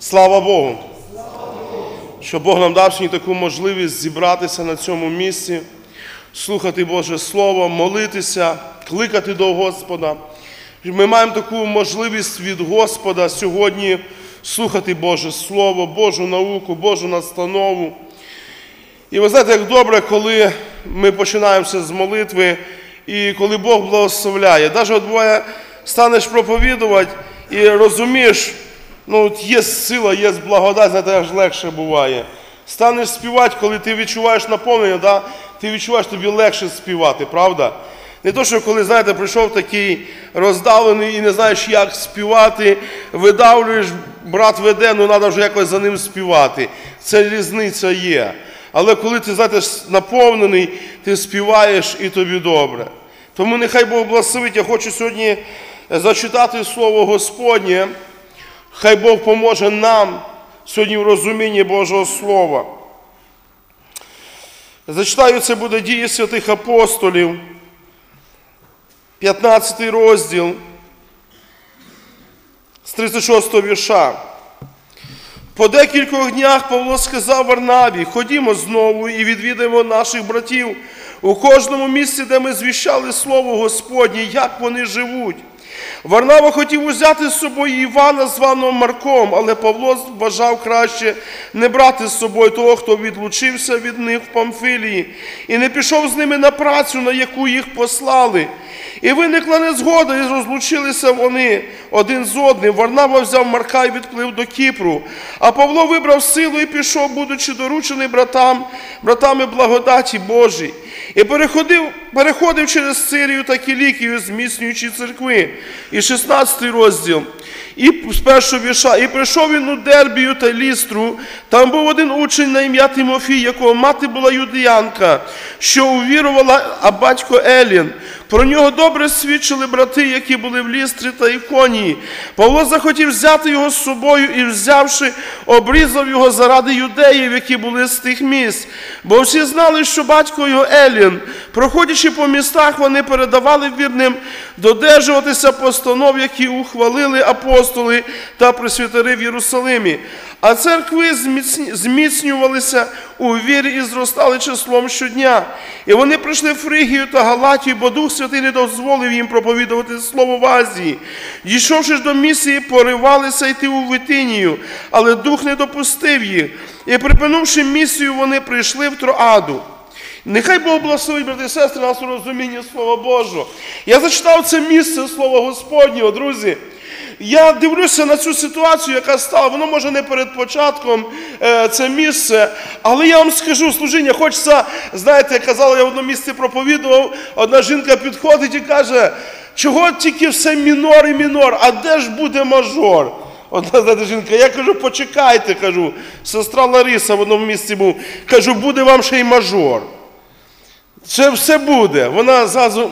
Слава Богу! Що Бог нам дав сьогодні таку можливість зібратися на цьому місці, слухати Боже Слово, молитися, кликати до Господа. Ми маємо таку можливість від Господа сьогодні слухати Боже Слово, Божу науку, Божу настанову. І ви знаєте, як добре, коли ми починаємося з молитви, і коли Бог благословляє. Навіть от буває, станеш проповідувати і розумієш, є сила, є благодать, знаєте, аж легше буває. Станеш співати, коли ти відчуваєш наповнення, ти відчуваєш, тобі легше співати, правда? Не то, що коли, знаєте, прийшов такий роздавлений і не знаєш, як співати, видавлюєш, брат веде, треба вже якось за ним співати. Це різниця є. Але коли ти, знаєте, наповнений, ти співаєш і тобі добре. Тому нехай Бог благословить. Я хочу сьогодні зачитати Слово Господнє. Хай Бог поможе нам сьогодні в розумінні Божого Слова. Зачитаю, це буде Дії святих апостолів, 15 розділ, з 36-го вірша. По декількох днях Павло сказав Варнаві: ходімо знову і відвідаємо наших братів у кожному місці, де ми звіщали Слово Господнє, як вони живуть. Варнава хотів узяти з собою Івана, званого Марком, але Павло вважав краще не брати з собою того, хто відлучився від них в Памфилії, і не пішов з ними на працю, на яку їх послали. І виникла незгода, і розлучилися вони один з одним. Варнава взяв Марка і відплив до Кіпру. А Павло вибрав силу і пішов, будучи доручений братами благодаті Божій. І переходив через Сирію та Кілікію, зміцнюючи церкви. І 16 розділ. І з першого вірша. І прийшов він у Дербію та Лістру. Там був один учень на ім'я Тимофій, якого мати була юдеянка, що увірувала, а батько Елін. Про нього добре свідчили брати, які були в Лістрі та Іконії. Павло захотів взяти його з собою і, взявши, обрізав його заради юдеїв, які були з тих місць. Бо всі знали, що батько його Елін. Проходячи по містах, вони передавали вірним додержуватися постанов, які ухвалили апостоли та пресвітери в Єрусалимі. А церкви зміцнювалися у вірі і зростали числом щодня. І вони прийшли в Фригію та Галатію, бо Дух Святий не дозволив їм проповідувати Слово в Азії. Дійшовши ж до місії, поривалися йти у Витинію, але Дух не допустив їх. І припинувши місію, вони прийшли в Троаду. Нехай Бог благословить, брати і сестри, нас у розумінні Слова Божого. Я зачитав це місце Слова Господнього, друзі. Я дивлюся на цю ситуацію, яка стала. Воно може не перед початком це місце, але я вам скажу, служіння хочеться, знаєте, я казав, я в одному місці проповідував, одна жінка підходить і каже: чого тільки все мінор і мінор, а де ж буде мажор? Одна, знаєте, жінка, я кажу: почекайте, кажу, сестра Лариса в одному місці був, кажу, буде вам ще й мажор. Це все буде. Вона зразу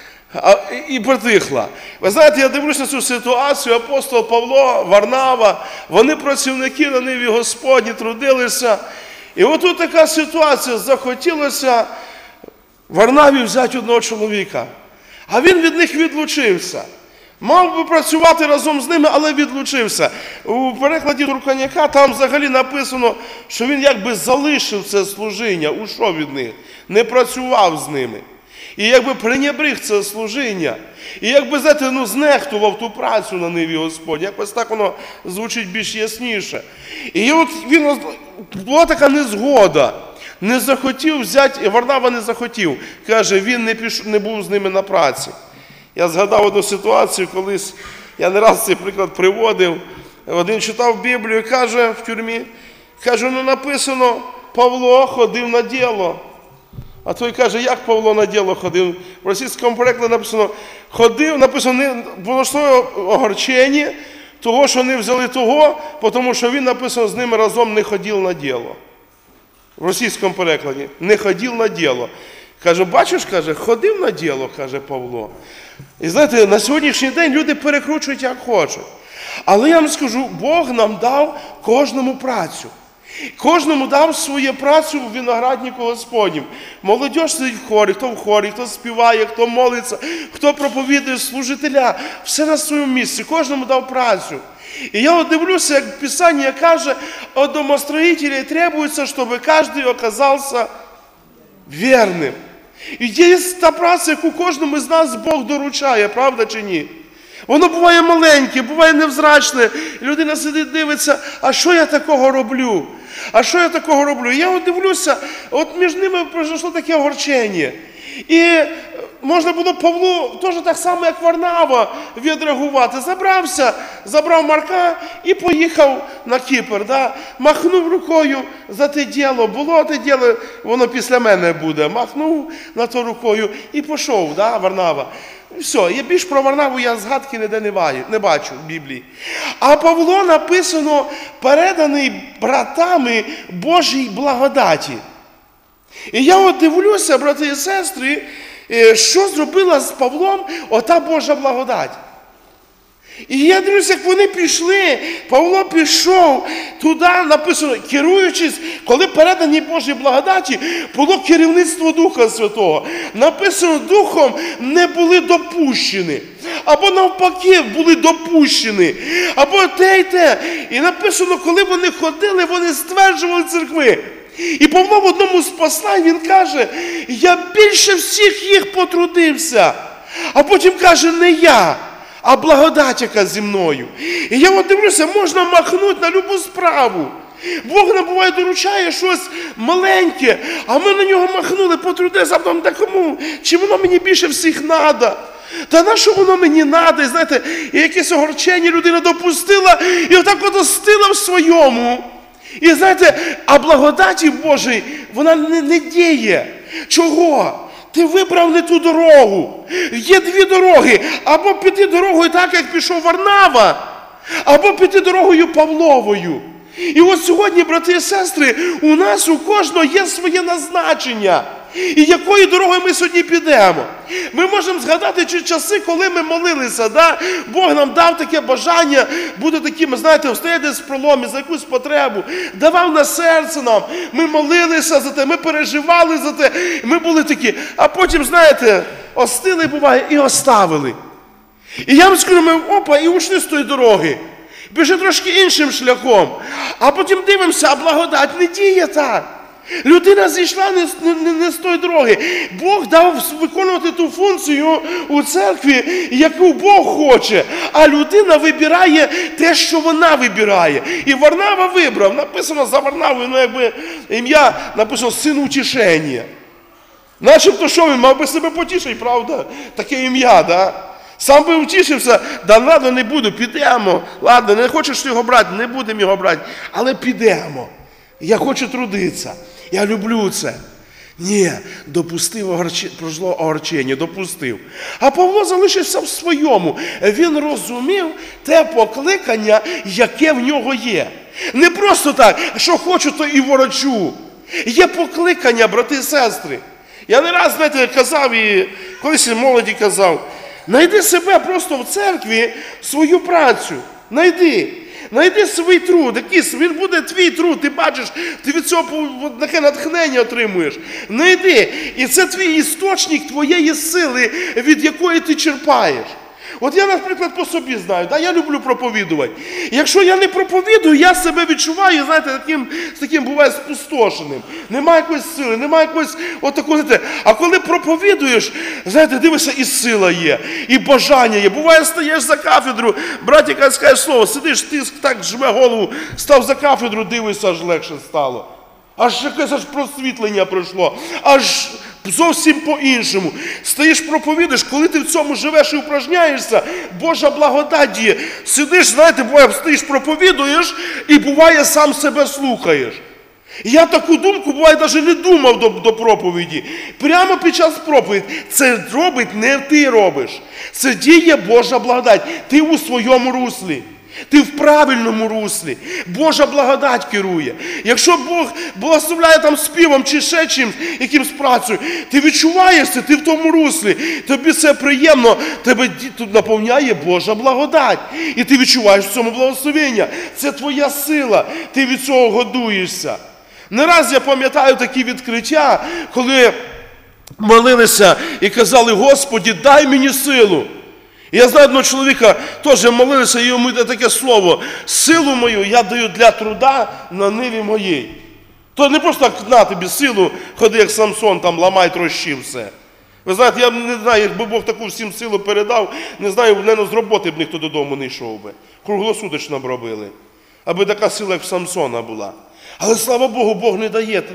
і притихла. Ви знаєте, я дивлюся на цю ситуацію, апостол Павло, Варнава, вони працівники на ниві Господні, трудилися. І отут така ситуація, захотілося Варнаві взяти одного чоловіка. А він від них відлучився. Мав би працювати разом з ними, але відлучився. У перекладі Турканяка там взагалі написано, що він якби залишив це служіння, ушов від них, не працював з ними. І якби пренебріг це служіння. І якби, знаєте, знехтував ту працю на ниві Господь. Якось так воно звучить більш ясніше. І от була така незгода. Не захотів взяти, Варнава не захотів. Каже, він не був з ними на праці. Я згадав одну ситуацію, колись, я не раз цей приклад приводив. Один читав Біблію і каже в тюрмі, каже, написано, Павло ходив на діло. А той каже, як Павло на діло ходив? В російському перекладі написано, ходив, написано, було огорчення того, що не взяли того, тому що він, написано, з ними разом не ходив на діло. В російському перекладі, не ходив на діло. Каже, бачиш, каже, ходив на діло, каже Павло. І знаєте, на сьогоднішній день люди перекручують, як хочуть. Але я вам скажу, Бог нам дав кожному працю. Кожному дав свою працю в винограднику Господнім. Молодь сидить в хорі, хто співає, хто молиться, хто проповідує, служителя. Все на своєму місці. Кожному дав працю. І я от дивлюся, як Писання каже, от домостроителей требуется, чтобы каждый оказался верним. І є та праця, яку кожному з нас Бог доручає, правда чи ні? Воно буває маленьке, буває невзрачне. Людина сидить, дивиться, а що я такого роблю? А що я такого роблю? І я от дивлюся, от між ними пройшло таке огорчення. І можна було Павлу теж так само, як Варнава, відреагувати. Забрав Марка і поїхав на Кіпр. Да? Махнув рукою за те діло. Було те діло, воно після мене буде. Махнув на то рукою і пішов, да, Варнава. Все, я більш про Варнаву я згадки ніде не бачу в Біблії. А Павло написано, переданий братами Божій благодаті. І я от дивлюся, брати і сестри, що зробила з Павлом ота Божа благодать. І я дивлюся, як вони пішли, Павло пішов туди, написано, керуючись, коли передані Божій благодаті, було керівництво Духа Святого. Написано, Духом не були допущені. Або навпаки, були допущені. Або те й те. І написано, коли вони ходили, вони стверджували церкви. І Павло в одному з послань, він каже, я більше всіх їх потрудився. А потім каже, не я, а благодать, яка зі мною. І я от дивлюся, можна махнути на любу справу. Бог нам буває доручає щось маленьке, а ми на нього махнули, потрудилися, а потім, та кому? Чи воно мені більше всіх треба? Та на що воно мені треба? І знаєте, і якесь огорчення людина допустила, і отак от остила в своєму. І знаєте, а благодаті Божій, вона не діє. Чого? Ти вибрав не ту дорогу. Є дві дороги. Або піти дорогою так, як пішов Варнава, або піти дорогою Павловою. І от сьогодні, брати і сестри, у нас у кожного є своє назначення. І якою дорогою ми сьогодні підемо? Ми можемо згадати ті часи, коли ми молилися, да? Бог нам дав таке бажання бути такими, знаєте, встояти в проломі за якусь потребу, давав на серце нам, ми молилися за те, ми переживали за те, ми були такі, а потім, знаєте, остили, буває, і оставили. І я вам скажу, ми опа, і ушли з тої дороги. Біжи трошки іншим шляхом. А потім дивимося, а благодать не діє так. Людина зійшла не з тої дороги. Бог дав виконувати ту функцію у церкві, яку Бог хоче. А людина вибирає те, що вона вибирає. І Варнава вибрав. Написано за Варнавою, ну якби ім'я, написано «Син утішення». Начебто що він, мав би себе потішити, правда? Таке ім'я, да? Сам би втішився, да ладно, не буду, підемо. Ладно, не хочеш його брати, не будемо його брати, але підемо. Я хочу трудитися. Я люблю це. Ні, пройшло огорчення, допустив. А Павло залишився в своєму. Він розумів те покликання, яке в нього є. Не просто так, що хочу, то і ворочу. Є покликання, брати і сестри. Я не раз, знаєте, казав, і колись молоді казав, знайди себе просто в церкві, свою працю. Найди свій труд, він буде твій труд, ти бачиш, ти від цього таке натхнення отримуєш. Найди, і це твій істочник твоєї сили, від якої ти черпаєш. От я, наприклад, по собі знаю, да, я люблю проповідувати. Якщо я не проповідую, я себе відчуваю, знаєте, таким буває спустошеним. Немає якоїсь сили, немає якоїсь отакого, знаєте. А коли проповідуєш, знаєте, дивишся, і сила є, і бажання є. Буває, стаєш за кафедру, братіка скаже слово, сидиш, ти так жме голову, став за кафедру, дивишся, аж легше стало. Аж якесь просвітлення пройшло, аж зовсім по-іншому. Стоїш, проповідуєш, коли ти в цьому живеш і упражняєшся, Божа благодать діє. Сидиш, знаєте, буває, стоїш, проповідуєш, і буває, сам себе слухаєш. Я таку думку, буває, навіть не думав до проповіді. Прямо під час проповіді. Це робить не ти робиш. Це діє Божа благодать. Ти у своєму руслі. Ти в правильному руслі. Божа благодать керує. Якщо Бог благословляє там співом чи ще чимось, якимсь працею, ти відчуваєшся, ти в тому руслі, тобі це приємно, тебе тут наповняє Божа благодать. І ти відчуваєш в цьому благословення. Це твоя сила, ти від цього годуєшся. Не раз я пам'ятаю такі відкриття, коли молилися і казали, Господи, дай мені силу. Я знаю одного чоловіка, теж молилися, і йому йде таке слово: силу мою я даю для труда на ниві моїй. То не просто так на тобі силу, ходи як Самсон, там ламай, трощи все. Ви знаєте, я не знаю, якби Бог таку всім силу передав, не знаю, мабуть, з роботи б ніхто додому не йшов би. Круглосуточно б робили. Аби така сила, як в Самсона була. Але, слава Богу, Бог не дає.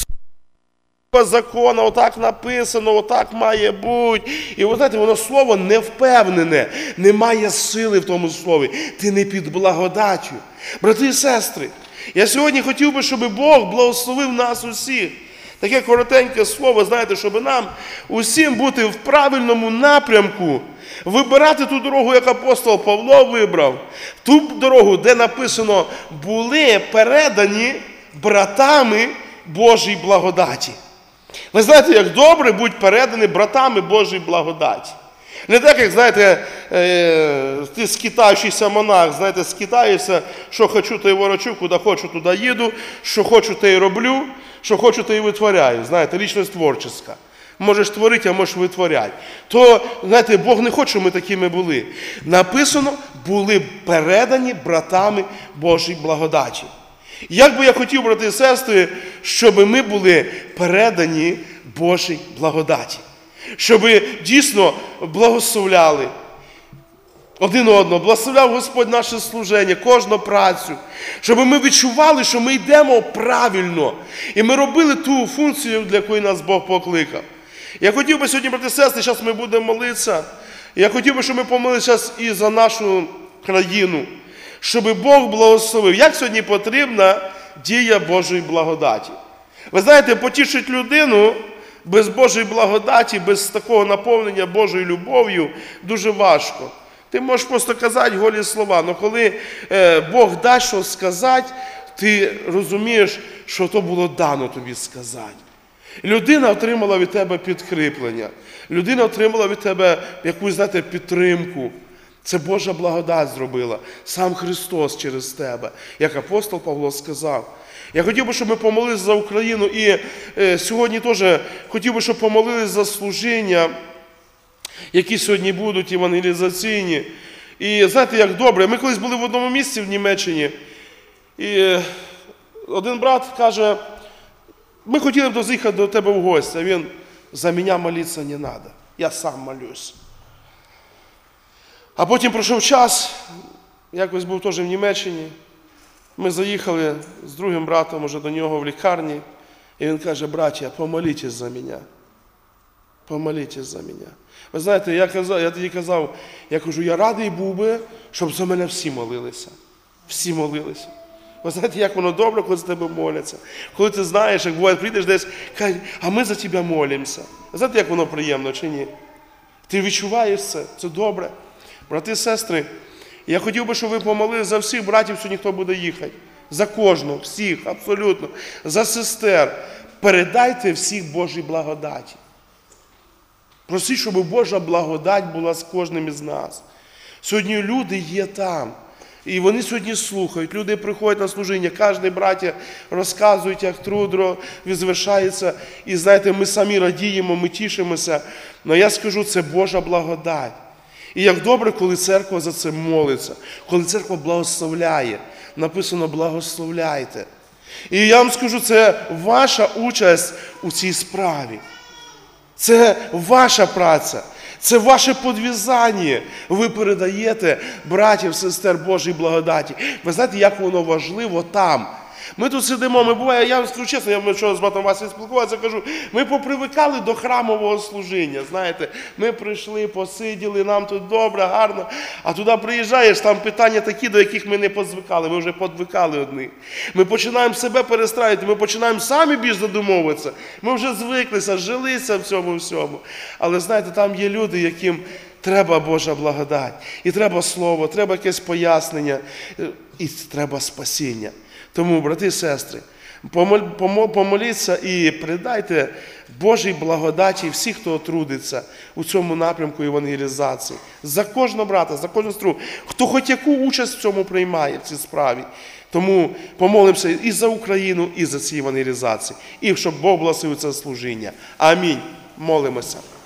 Закону, отак написано, отак має бути. І ви знаєте, воно слово не впевнене, немає сили в тому слові. Ти не під благодаттю. Брати і сестри, я сьогодні хотів би, щоб Бог благословив нас усіх. Таке коротеньке слово, знаєте, щоб нам усім бути в правильному напрямку, вибирати ту дорогу, як апостол Павло вибрав, ту дорогу, де написано, були передані братами Божій благодаті. Ви знаєте, як добре бути передані братами Божій благодаті. Не так, як, знаєте, ти скитаючийся монах, знаєте, скитаєшся, що хочу, то й ворочу, куди хочу, туди їду, що хочу, то й роблю, що хочу, то й витворяю. Знаєте, лічність творча. Можеш творити, а можеш витворяти. То, знаєте, Бог не хоче, щоб ми такими були. Написано, були передані братами Божій благодаті. Як би я хотів, брати і сестри, щоб ми були передані Божій благодаті. Щоб дійсно благословляли один одного, благословляв Господь наше служення, кожну працю. Щоб ми відчували, що ми йдемо правильно. І ми робили ту функцію, для якої нас Бог покликав. Я хотів би сьогодні, брати і сестри, зараз ми будемо молитися. Я хотів би, щоб ми помолилися і за нашу країну. Щоб Бог благословив. Як сьогодні потрібна дія Божої благодаті? Ви знаєте, потішити людину без Божої благодаті, без такого наповнення Божою любов'ю дуже важко. Ти можеш просто казати голі слова, але коли Бог дасть щось сказати, ти розумієш, що то було дано тобі сказати. Людина отримала від тебе підкріплення. Людина отримала від тебе якусь, знаєте, підтримку. Це Божа благодать зробила. Сам Христос через тебе, як апостол Павло сказав. Я хотів би, щоб ми помолилися за Україну. І сьогодні теж хотів би, щоб помолилися за служіння, які сьогодні будуть евангелізаційні. І знаєте, як добре. Ми колись були в одному місці в Німеччині. І один брат каже, ми хотіли б заїхати до тебе в гості. А він, за мене молитися не треба. Я сам молюсь. А потім пройшов час, якось був теж в Німеччині, ми заїхали з другим братом уже до нього в лікарні, і він каже, браття, помолітесь за мене. Помолітесь за мене. Ви знаєте, я тоді казав, я кажу, я радий був би, щоб за мене всі молилися. Всі молилися. Ви знаєте, як воно добре, коли за тебе моляться. Коли ти знаєш, як буває, прийдеш десь, кажуть, а ми за тебе молимося. Ви знаєте, як воно приємно чи ні? Ти відчуваєш це добре. Брати і сестри, я хотів би, щоб ви помолили за всіх братів, сьогодні хто буде їхати. За кожного, всіх, абсолютно. За сестер. Передайте всіх Божій благодаті. Просіть, щоб Божа благодать була з кожним із нас. Сьогодні люди є там. І вони сьогодні слухають. Люди приходять на служіння. Кожен браття розказують, як трудно звершається. І знаєте, ми самі радіємо, ми тішимося. Але я скажу, це Божа благодать. І як добре, коли церква за це молиться, коли церква благословляє. Написано, благословляйте. І я вам скажу, це ваша участь у цій справі. Це ваша праця. Це ваше подвізання. Ви передаєте братів, сестер Божій благодаті. Ви знаєте, як воно важливо там. Ми тут сидимо, ми буває, я вам скажу чесно, я вчора з братом Василем спілкувався, кажу, ми попривикали до храмового служіння, знаєте. Ми прийшли, посиділи, нам тут добре, гарно, а туди приїжджаєш, там питання такі, до яких ми не позвикали, ми вже подвикали одних. Ми починаємо себе перестраювати, ми починаємо самі більш задумовуватися. Ми вже звиклися, жилися в цьому всьому. Але знаєте, там є люди, яким треба Божа благодать. І треба слово, треба якесь пояснення, і треба спасіння. Тому, брати і сестри, помоліться і передайте Божій благодаті всіх, хто трудиться у цьому напрямку евангелізації. За кожного брата, за кожну сестру, хто хоч яку участь в цьому приймає, в цій справі. Тому помолимося і за Україну, і за ці евангелізації. І щоб Бог благословив це служіння. Амінь. Молимося.